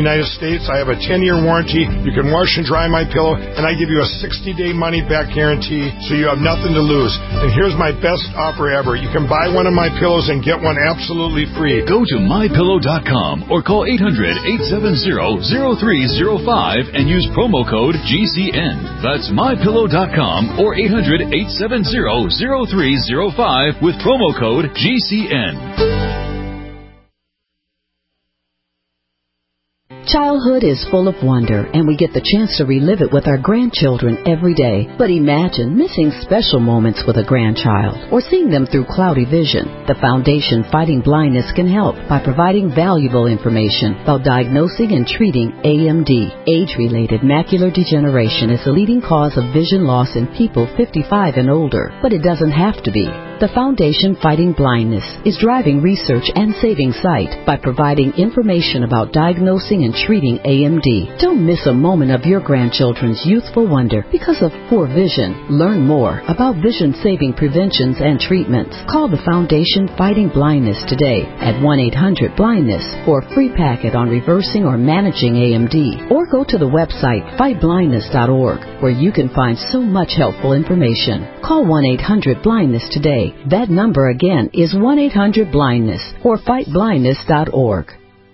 States. I have a ten-year warranty. You can wash and dry my pillow, and I give you a sixty-day money-back guarantee, so you have nothing to lose. And here's my best offer ever. You can buy one of my pillows and get one absolutely free. Go to my pillow dot com or call eight hundred, eight seven zero, zero three zero five and use promo code G C N. That's my pillow dot com or eight hundred, eight seven zero, zero three zero five with promo code G C N. Childhood is full of wonder, and we get the chance to relive it with our grandchildren every day. But imagine missing special moments with a grandchild or seeing them through cloudy vision. The Foundation Fighting Blindness can help by providing valuable information about diagnosing and treating A M D. Age-related macular degeneration is the leading cause of vision loss in people fifty-five and older, but it doesn't have to be. The Foundation Fighting Blindness is driving research and saving sight by providing information about diagnosing and treating A M D. Don't miss a moment of your grandchildren's youthful wonder because of poor vision. Learn more about vision-saving preventions and treatments. Call the Foundation Fighting Blindness today at one eight hundred blindness for a free packet on reversing or managing A M D. Or go to the website fight blindness dot org where you can find so much helpful information. Call one eight hundred blindness today. That number again is one eight hundred blindness or fight blindness dot org.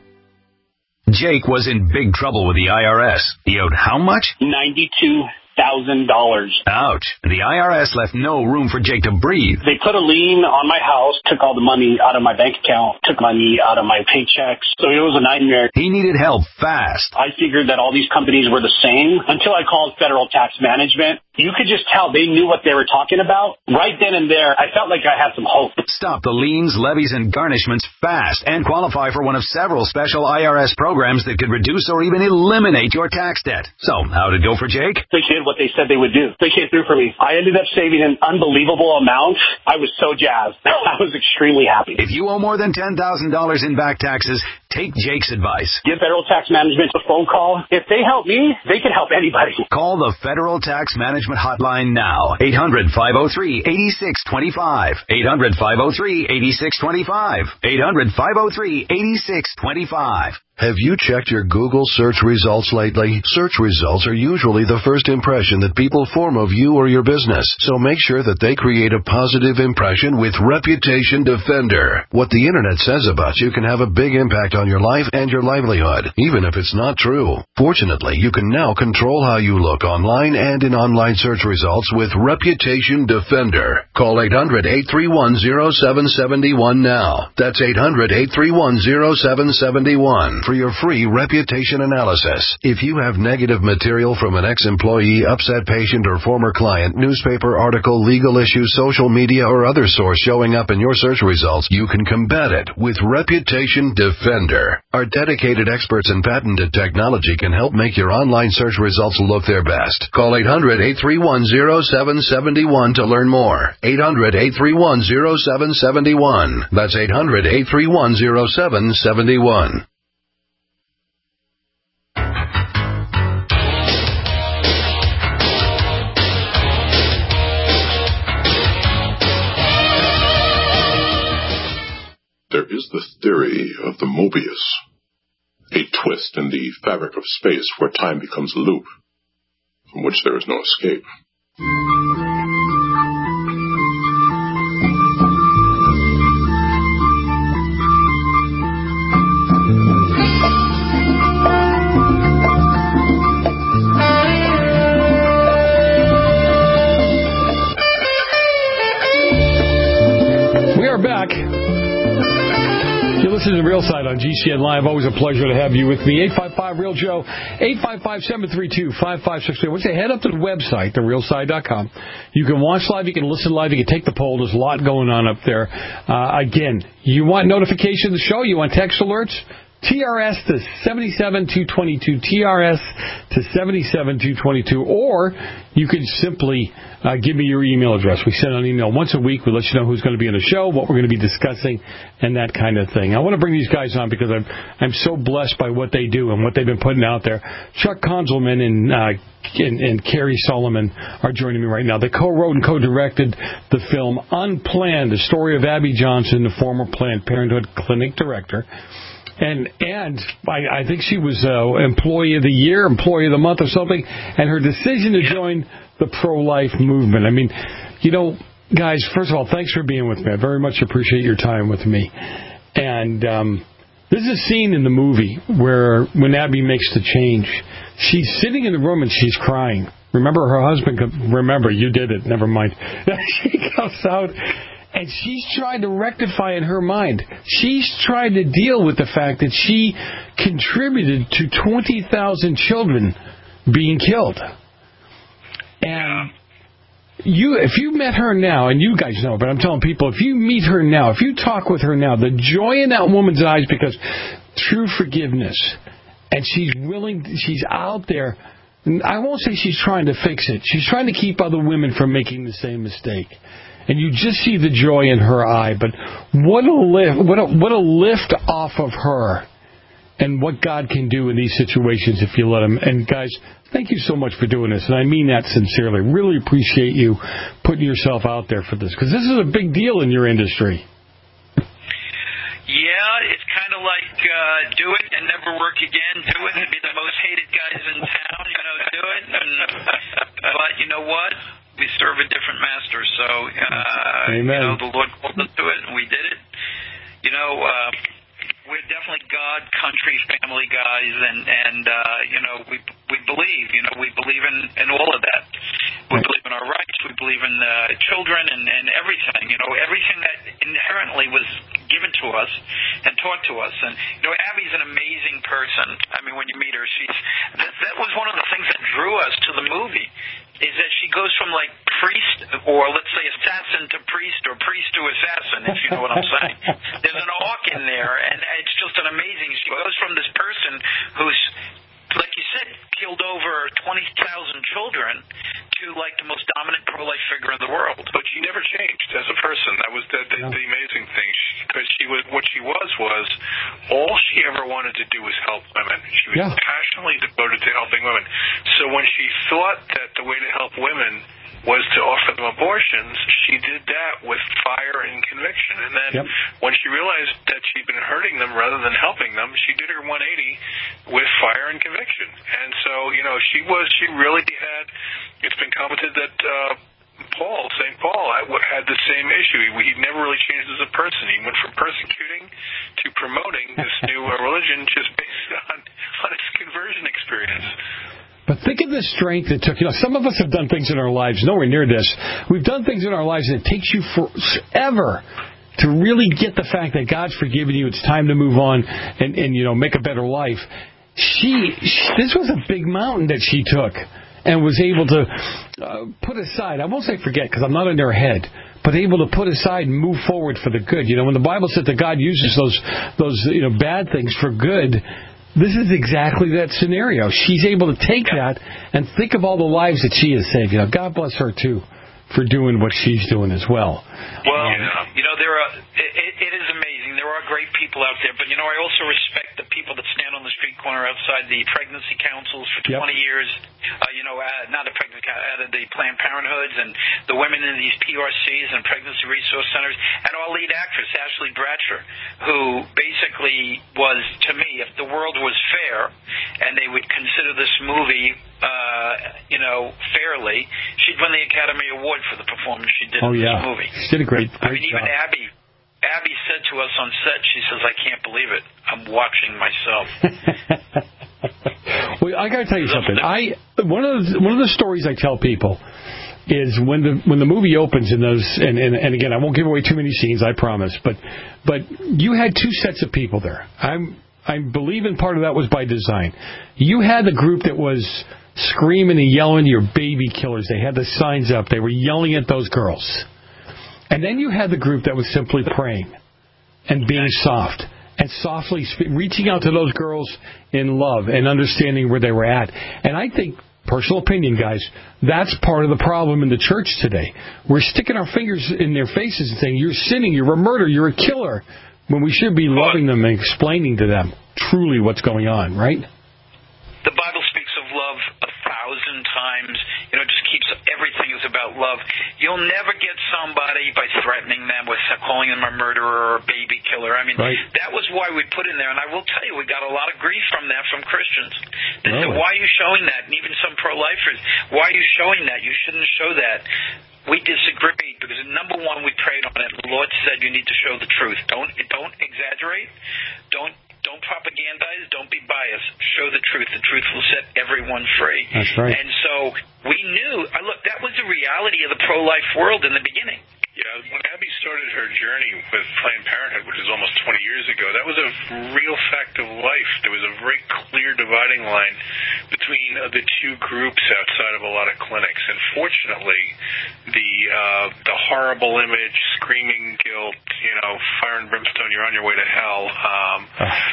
Jake was in big trouble with the I R S. He owed how much? ninety-two thousand dollars. Ouch. The I R S left no room for Jake to breathe. They put a lien on my house, took all the money out of my bank account, took money out of my paychecks. So it was a nightmare. He needed help fast. I figured that all these companies were the same until I called Federal Tax Management. You could just tell they knew what they were talking about. Right then and there, I felt like I had some hope. Stop the liens, levies, and garnishments fast and qualify for one of several special I R S programs that could reduce or even eliminate your tax debt. So, how'd it go for Jake? They did what they said they would do. They came through for me. I ended up saving an unbelievable amount. I was so jazzed. I was extremely happy. If you owe more than ten thousand dollars in back taxes, take Jake's advice. Give Federal Tax Management a phone call. If they help me, they can help anybody. Call the Federal Tax Management hotline now. eight hundred, five oh three, eight six two five. eight hundred, five oh three, eight six two five. eight hundred, five oh three, eight six two five. Have you checked your Google search results lately? Search results are usually the first impression that people form of you or your business, so make sure that they create a positive impression with Reputation Defender. What the Internet says about you can have a big impact on your life and your livelihood, even if it's not true. Fortunately, you can now control how you look online and in online search results with Reputation Defender. Call eight hundred, eight three one, oh seven seven one now. That's eight hundred, eight three one, oh seven seven one. For your free reputation analysis. If you have negative material from an ex-employee, upset patient, or former client, newspaper article, legal issue, social media, or other source showing up in your search results, you can combat it with Reputation Defender. Our dedicated experts in patented technology can help make your online search results look their best. Call eight hundred, eight three one, oh seven seven one to learn more. eight hundred, eight three one, oh seven seven one. That's eight hundred, eight three one, oh seven seven one. There is the theory of the Mobius, a twist in the fabric of space where time becomes a loop, from which there is no escape. We are back. You're listening to Real Side on G C N Live. Always a pleasure to have you with me. eight five five real Joe, eight five five, seven three two, five five six three. I want you to head up to the website, the real side dot com. You can watch live, you can listen live, you can take the poll. There's a lot going on up there. Uh, again, you want notification of the show, you want text alerts, T R S to seven seven two two two, T R S to seven seven two two two, or you can simply uh, give me your email address. We send an email once a week. We let you know who's going to be on the show, what we're going to be discussing, and that kind of thing. I want to bring these guys on because I'm I'm so blessed by what they do and what they've been putting out there. Chuck Konzelman and, uh, and, and Carrie Solomon are joining me right now. They co-wrote and co-directed the film Unplanned, the story of Abby Johnson, the former Planned Parenthood clinic director. And and I, I think she was uh, Employee of the Year, Employee of the Month or something. And her decision to join the pro-life movement. I mean, you know, guys, first of all, thanks for being with me. I very much appreciate your time with me. And um, there's a scene in the movie where when Abby makes the change, she's sitting in the room and she's crying. Remember, her husband, remember, you did it, never mind. She comes out and she's trying to rectify in her mind. She's trying to deal with the fact that she contributed to twenty thousand children being killed. And you, if you met her now, and you guys know, but I'm telling people, if you meet her now, if you talk with her now, the joy in that woman's eyes, because true forgiveness, and she's willing, she's out there. I won't say she's trying to fix it. She's trying to keep other women from making the same mistake. And you just see the joy in her eye. But what a lift, what a, what a lift off of her, and what God can do in these situations if you let Him. And guys, thank you so much for doing this, and I mean that sincerely. Really appreciate you putting yourself out there for this, because this is a big deal in your industry. Yeah, it's kind of like uh, do it and never work again. Do it and be the most hated guys in town. You know, do it. And, but you know what? We serve a different master, so uh, Amen. You know, the Lord called us to it, and we did it. You know, uh, we're definitely God, country, family guys, and and uh, you know, we we believe. You know, we believe in, in all of that. We believe in our rights. We believe in uh, children and, and everything. You know, everything that inherently was given to us and taught to us. And you know, Abby's an amazing person. I mean, when you meet her, she's that, that was one of the things that drew us to the movie. Is that she goes from, like, priest, or let's say assassin to priest, or priest to assassin, if you know what I'm saying. There's an arc in there, and it's just an amazing. She goes from this person who's, like you said, killed over twenty thousand children to, like, the most dominant pro-life figure in the world. But she never changed as a person. That was the, the, yeah. the amazing thing. Because she, she was, what she was was, all she ever wanted to do was help women. She was yeah. passionately devoted to helping women. So when she thought that the way to help women was to offer them abortions, she did that with fire and conviction. And then yep. when she realized that she'd been hurting them rather than helping them, she did her one eighty with fire and conviction. And so, you know, she was, she really had, it's been commented that uh, Paul, Saint Paul, had the same issue. He, he never really changed as a person. He went from persecuting to promoting this new uh, religion just based on, on his conversion experience. But think of the strength it took. You know, some of us have done things in our lives nowhere near this. We've done things in our lives that it takes you forever to really get the fact that God's forgiven you. It's time to move on and, and you know, make a better life. She, she, this was a big mountain that she took and was able to uh, put aside. I won't say forget, because I'm not in her head, but able to put aside and move forward for the good. You know, when the Bible said that God uses those those you know bad things for good, this is exactly that scenario. She's able to take that and think of all the lives that she has saved. You know, God bless her too for doing what she's doing as well. Well, um, you know, there are. It, it is amazing. There are great people out there, but you know, I also respect the people that stand on the street corner outside the pregnancy councils for twenty yep. years. Uh, you know, uh, not the pregnancy, out of the Planned Parenthoods and the women in these P R Cs and pregnancy resource centers, and our lead actress Ashley Bratcher, who basically was, to me, if the world was fair and they would consider this movie, uh, you know, fairly, she'd win the Academy Award for the performance she did oh, in yeah. this movie. She did a great, great I mean, even job. Abby. Abby said to us on set, she says, "I can't believe it. I'm watching myself." Well, I got to tell you something. I one of the, one of the stories I tell people is when the when the movie opens in those and, and and again I won't give away too many scenes, I promise, but but you had two sets of people there. I'm I believe in part of that was by design. You had the group that was screaming and yelling, "You're baby killers." They had the signs up. They were yelling at those girls. And then you had the group that was simply praying and being soft and softly sp- reaching out to those girls in love and understanding where they were at. And I think, personal opinion, guys, that's part of the problem in the church today. We're sticking our fingers in their faces and saying, "You're sinning, you're a murderer, you're a killer," when we should be loving them and explaining to them truly what's going on, right? The Bible speaks of love a thousand times. You know, it just keeps everything is about love. You'll never get somebody by threatening them with calling them a murderer or a baby killer. I mean, right. that was why we put in there, and I will tell you, we got a lot of grief from that from Christians. They really? said, why are you showing that? And even some pro-lifers, why are you showing that? You shouldn't show that. We disagreed because, number one, we prayed on it. The Lord said you need to show the truth. Don't don't exaggerate. Don't don't propagandize. Don't be biased. Show the truth. The truth will set everyone free. That's right. And so we knew. I look, that was the reality of the pro-life world in the beginning. Yeah, when Abby started her journey with Planned Parenthood, which is almost twenty years ago, that was a real fact of life. There was a very clear dividing line between uh, the two groups outside of a lot of clinics. And fortunately, the uh, the horrible image, screaming guilt, you know, fire and brimstone, you're on your way to hell, um,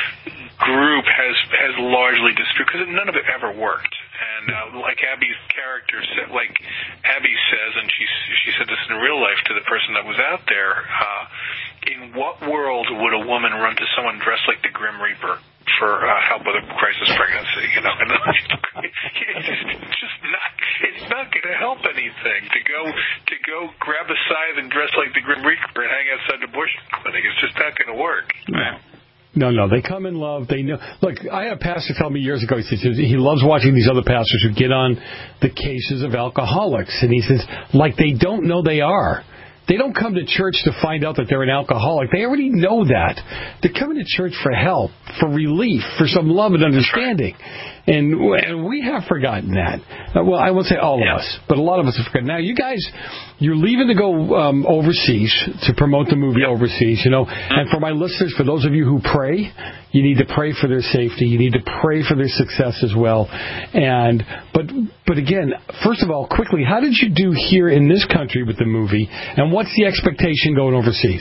group has has largely disappeared because none of it ever worked. And uh, like Abby's character said, like Abby says, and she she said this in real life to the person that was out there, uh, in what world would a woman run to someone dressed like the Grim Reaper for uh, help with a crisis pregnancy? You know, and it's just, it's just not it's not going to help anything to go to go grab a scythe and dress like the Grim Reaper and hang outside the abortion clinic. It's just not going to work. No. No, no, they come in love. They know. Look, I had a pastor tell me years ago, he says he loves watching these other pastors who get on the cases of alcoholics. And he says, like, they don't know they are. They don't come to church to find out that they're an alcoholic. They already know that. They're coming to church for help, for relief, for some love and understanding. And, and we have forgotten that. Uh, well, I won't say all of us, but a lot of us have forgotten. Now, you guys, you're leaving to go um, overseas to promote the movie overseas, you know. And for my listeners, for those of you who pray, you need to pray for their safety. You need to pray for their success as well. And but but again, first of all, quickly, how did you do here in this country with the movie? And what's the expectation going overseas?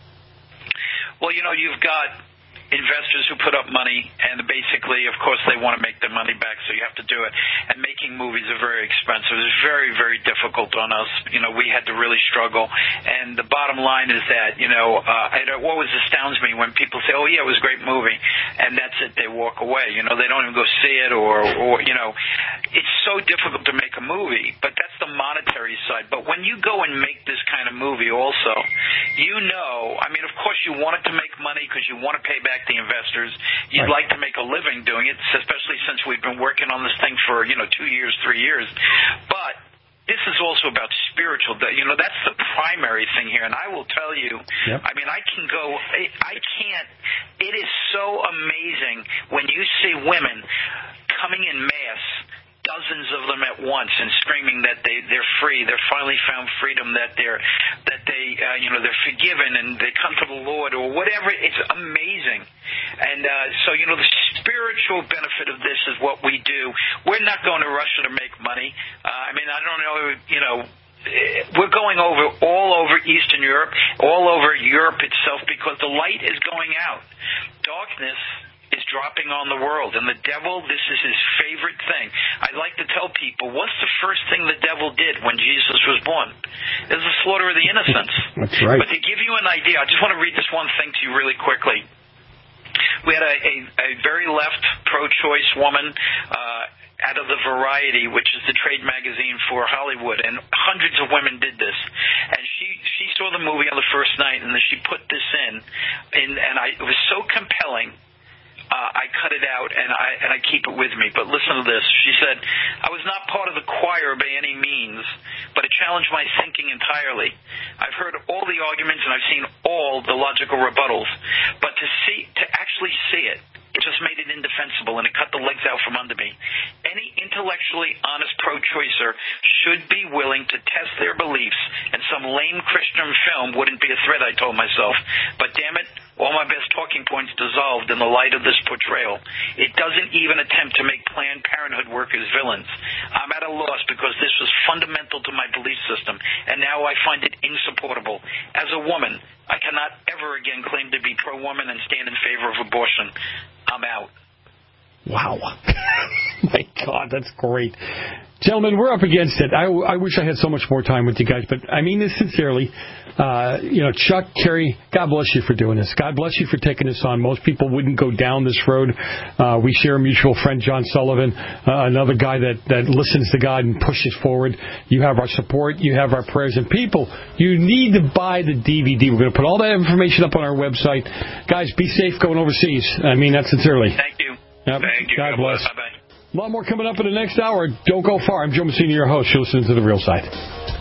Well, you know, you've got investors who put up money, and basically, of course, they want to make their money back, so you have to do it. And making movies are very expensive. It's very, very difficult on us. You know, we had to really struggle. And the bottom line is that, you know, uh, it always astounds me when people say, oh, yeah, it was a great movie, and that's it, they walk away. You know, they don't even go see it, or, or you know, it's so difficult to make a movie, but that's the monetary side. But when you go and make this kind of movie also, you know, I mean, of course, you want it to make money because you want to pay back the investors. You'd right. like to make a living doing it, especially since we've been working on this thing for, you know, two years, three years. But this is also about spiritual. You know, that's the primary thing here. And I will tell you, yep. I mean, I can go, I can't, it is so amazing when you see women coming in mass, dozens of them at once, and screaming that they they're free, they're finally found freedom, that they're that they uh, you know they're forgiven and they come to the Lord or whatever. It's amazing, and uh, so you know the spiritual benefit of this is what we do. We're not going to Russia to make money. Uh, I mean, I don't know, you know. We're going over all over Eastern Europe, all over Europe itself, because the light is going out. Darkness is dropping on the world, and the devil, this is his favorite thing. I like to tell people, what's the first thing the devil did when Jesus was born? It was the slaughter of the innocents. That's right. But to give you an idea, I just want to read this one thing to you really quickly. We had a, a, a very left, pro-choice woman uh, out of the Variety, which is the trade magazine for Hollywood, and hundreds of women did this. And she, she saw the movie on the first night, and then she put this in, and, and I, it was so compelling. Uh, I cut it out, and I and I keep it with me. But listen to this. She said, I was not part of the choir by any means, but it challenged my thinking entirely. I've heard all the arguments, and I've seen all the logical rebuttals. But to see, to actually see it, it just made it indefensible, and it cut the legs out from under me. Any intellectually honest pro-choicer should be willing to test their beliefs, and some lame Christian film wouldn't be a threat, I told myself. But damn it, all my best talking points dissolved in the light of this portrayal. It doesn't even attempt to make Planned Parenthood workers villains. I'm at a loss because this was fundamental to my belief system, and now I find it insupportable. As a woman, I cannot ever again claim to be pro-woman and stand in favor of abortion. I'm out. Wow. My God, that's great. Gentlemen, we're up against it. I, I wish I had so much more time with you guys, but I mean this sincerely. Uh, you know, Chuck, Kerry, God bless you for doing this. God bless you for taking this on. Most people wouldn't go down this road. Uh, we share a mutual friend, John Sullivan, uh, another guy that, that listens to God and pushes forward. You have our support. You have our prayers. And people, you need to buy the D V D. We're going to put all that information up on our website. Guys, be safe going overseas. I mean that sincerely. Thank you. Yep. Thank you. God bless. Bye-bye. A lot more coming up in the next hour. Don't go far. I'm Joe Messina, your host. You're listening to The Real Side.